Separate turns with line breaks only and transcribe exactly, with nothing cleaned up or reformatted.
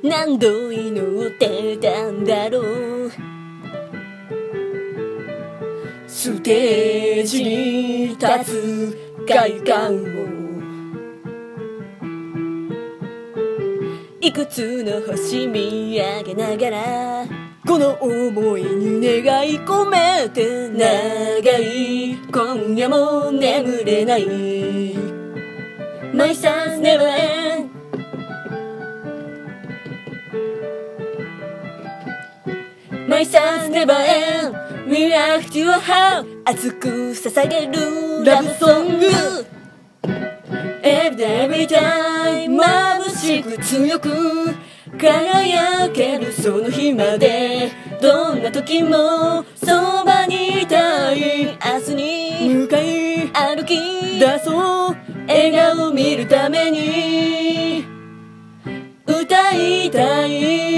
何度祈ってたんだろう。ステージに立つ快感を、いくつの星見上げながら、この想いに願い込めて、長い今夜も眠れない。My sun's never end。 My sun's never end。 React to your heart。 熱く捧げるラブソング。 Every day every time。 眩しく強く輝けるその日まで、どんな時もそばにいたい。明日に向かい歩き出そう。笑顔見るために歌いたい。